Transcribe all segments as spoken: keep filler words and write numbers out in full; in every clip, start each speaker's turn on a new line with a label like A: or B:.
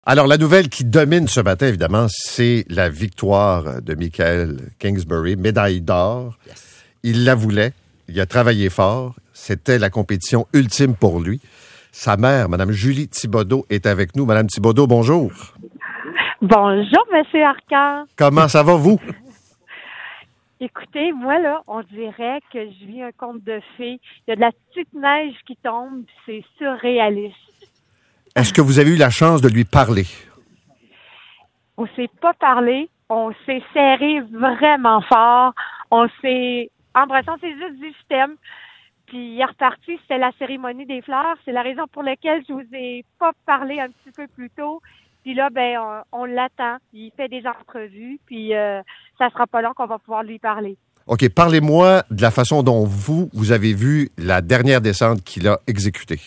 A: Alors, la nouvelle qui domine ce matin, évidemment, c'est la victoire de Michael Kingsbury, médaille d'or. Yes. Il la voulait, il a travaillé fort, c'était la compétition ultime pour lui. Sa mère, Mme Julie Thibodeau, est avec nous. Mme Thibodeau, bonjour.
B: Bonjour, M. Arcand.
A: Comment ça va, vous?
B: Écoutez, moi, là, on dirait que je vis un conte de fées. Il y a de la petite neige qui tombe, c'est surréaliste.
A: Est-ce que vous avez eu la chance de lui parler?
B: On s'est pas parlé. On s'est serré vraiment fort. On s'est embrassé. On s'est juste dit « je t'aime ». Puis il est reparti. C'était la cérémonie des fleurs. C'est la raison pour laquelle je vous ai pas parlé un petit peu plus tôt. Puis là, ben, on, on l'attend. Il fait des entrevues. Puis euh, ça sera pas long qu'on va pouvoir lui parler.
A: OK. Parlez-moi de la façon dont vous, vous avez vu la dernière descente qu'il a exécutée.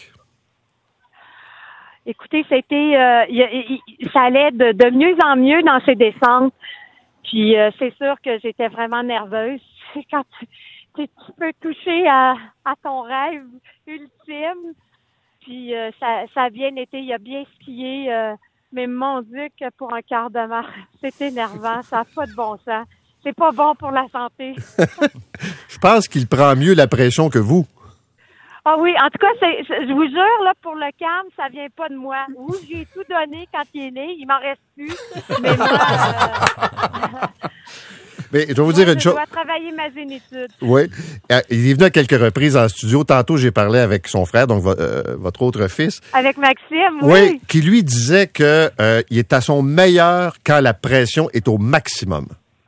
B: Écoutez, c'était, euh, il, il, ça allait de, de mieux en mieux dans ses descentes. Puis euh, c'est sûr que j'étais vraiment nerveuse. C'est quand tu, tu, tu peux toucher à, à ton rêve ultime. Puis euh, ça, ça a bien été, il a bien skié. Euh, mais mon Dieu, que pour un quart de marathon, c'est énervant. Ça n'a pas de bon sens. C'est pas bon pour la santé.
A: Je pense qu'il prend mieux la pression que vous.
B: Ah oui, en tout cas, c'est, je vous jure, là, pour le calme, ça vient pas de moi. Oui, j'ai tout donné quand il est né, il m'en reste plus. Mais moi, euh...
A: mais je vais vous dire
B: moi,
A: une chose.
B: Je dois travailler ma zénitude.
A: Oui, il est venu à quelques reprises en studio. Tantôt, j'ai parlé avec son frère, donc euh, votre autre fils.
B: Avec Maxime, oui.
A: Oui, qui lui disait que euh, il est à son meilleur quand la pression est au maximum.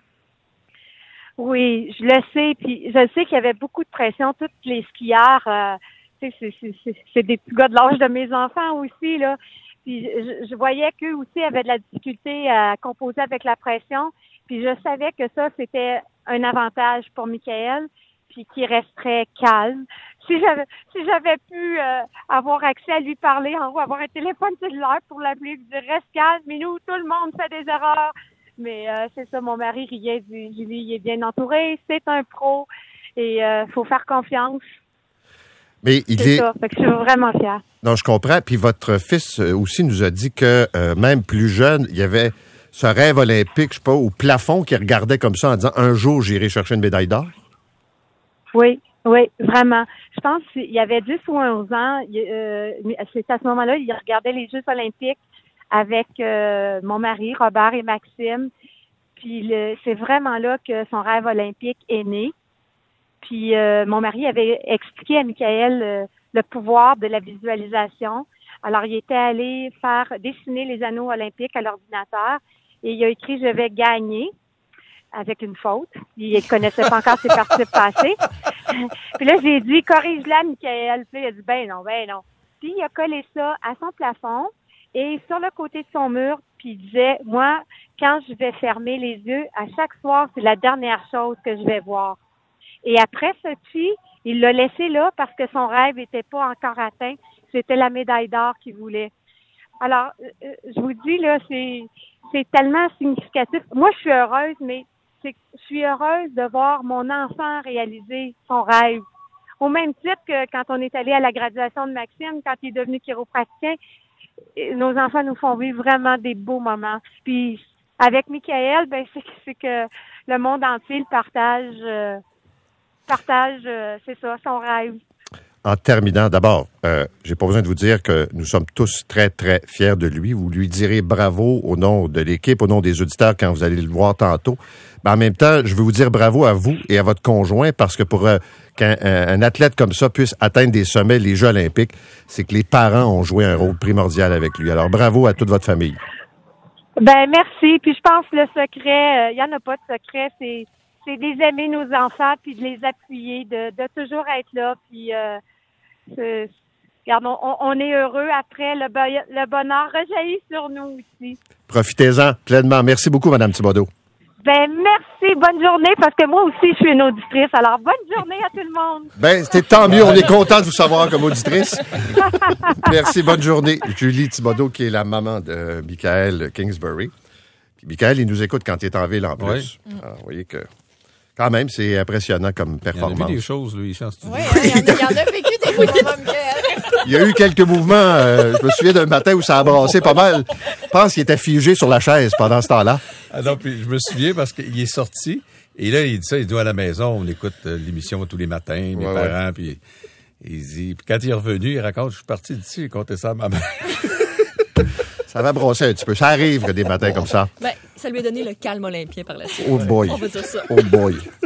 B: Oui, je le sais. Puis je sais qu'il y avait beaucoup de pression. Tous les skieurs, euh, tu sais, c'est, c'est, c'est, c'est des petits gars de l'âge de mes enfants aussi, là. Puis je, je voyais qu'eux aussi avaient de la difficulté à composer avec la pression. Puis je savais que ça, c'était un avantage pour Michael, puis qu'il resterait calme. Si j'avais si j'avais pu euh, avoir accès à lui parler en haut, avoir un téléphone cellulaire pour l'appeler, lui dire reste calme, mais nous, tout le monde fait des erreurs. Mais euh, c'est ça, mon mari riait du Julie, il est bien entouré, c'est un pro et il euh, faut faire confiance.
A: Mais il
B: c'est
A: est
B: ça, fait que je suis vraiment fière.
A: Non, je comprends. Puis votre fils aussi nous a dit que euh, même plus jeune, il y avait ce rêve olympique, je sais pas, au plafond qu'il regardait comme ça en disant un jour j'irai chercher une médaille d'or.
B: Oui, oui, vraiment. Je pense qu'il y avait dix ou onze ans, il, euh, c'est à ce moment-là, il regardait les Jeux olympiques avec euh, mon mari, Robert et Maxime. Puis le, c'est vraiment là que son rêve olympique est né. Puis euh, mon mari avait expliqué à Michael euh, le pouvoir de la visualisation. Alors, il était allé faire dessiner les anneaux olympiques à l'ordinateur et il a écrit « Je vais gagner » avec une faute. Il ne connaissait pas encore ses participes passés. Puis là, j'ai dit « Corrige-la, Michael ». Puis là, il a dit « Ben non, ben non ». Puis il a collé ça à son plafond. Et sur le côté de son mur, puis il disait, moi, quand je vais fermer les yeux, à chaque soir, c'est la dernière chose que je vais voir. Et après ceci, il l'a laissé là parce que son rêve n'était pas encore atteint. C'était la médaille d'or qu'il voulait. Alors, euh, je vous dis, là, c'est, c'est tellement significatif. Moi, je suis heureuse, mais c'est, je suis heureuse de voir mon enfant réaliser son rêve. Au même titre que quand on est allé à la graduation de Maxime, quand il est devenu chiropraticien, nos enfants nous font vivre vraiment des beaux moments. Puis avec Michael, ben c'est, c'est que le monde entier le partage, euh, partage, euh, c'est ça, son rêve.
A: En terminant, d'abord, euh, j'ai pas besoin de vous dire que nous sommes tous très, très fiers de lui. Vous lui direz bravo au nom de l'équipe, au nom des auditeurs quand vous allez le voir tantôt. Mais en même temps, je veux vous dire bravo à vous et à votre conjoint parce que pour euh, qu'un un athlète comme ça puisse atteindre des sommets, les Jeux olympiques, c'est que les parents ont joué un rôle primordial avec lui. Alors, bravo à toute votre famille.
B: Ben merci. Puis je pense que le secret, il euh, y en a pas de secret, c'est c'est d'aimer nos enfants puis de les appuyer, de, de toujours être là. Puis euh, c'est, regarde, on, on est heureux après, le, le bonheur rejaillit sur nous aussi.
A: Profitez-en pleinement. Merci beaucoup, Mme Thibodeau.
B: Ben merci, bonne journée, parce que moi aussi, je suis une auditrice. Alors, bonne journée à tout le monde.
A: Ben, c'était tant mieux. On est content de vous savoir comme auditrice. Merci, bonne journée. Julie Thibodeau, qui est la maman de Michael Kingsbury. Puis Michael, il nous écoute quand il est en ville en plus. Oui. Alors, vous voyez que, quand même, c'est impressionnant comme performance.
C: Il en a vu des choses, lui, ici en studio.
D: Oui, hein, il, y en a, il y en a vécu des moments, Michael.
A: Il y a eu quelques mouvements. Euh, je me souviens d'un matin où ça a brassé pas mal. Je pense qu'il était figé sur la chaise pendant ce temps-là.
C: Ah non, puis je me souviens parce qu'il est sorti. Et là, il dit ça, il dit à la maison, on écoute euh, l'émission tous les matins, mes
A: ouais,
C: parents,
A: ouais.
C: puis il dit... Puis quand il est revenu, il raconte, je suis parti d'ici, j'ai compté ça à ma mère.
A: Ça va brosser un petit peu. Ça arrive des matins comme ça.
D: Ben, ça lui a donné le calme olympien par la suite.
A: Oh boy.
D: On va dire ça.
A: Oh boy.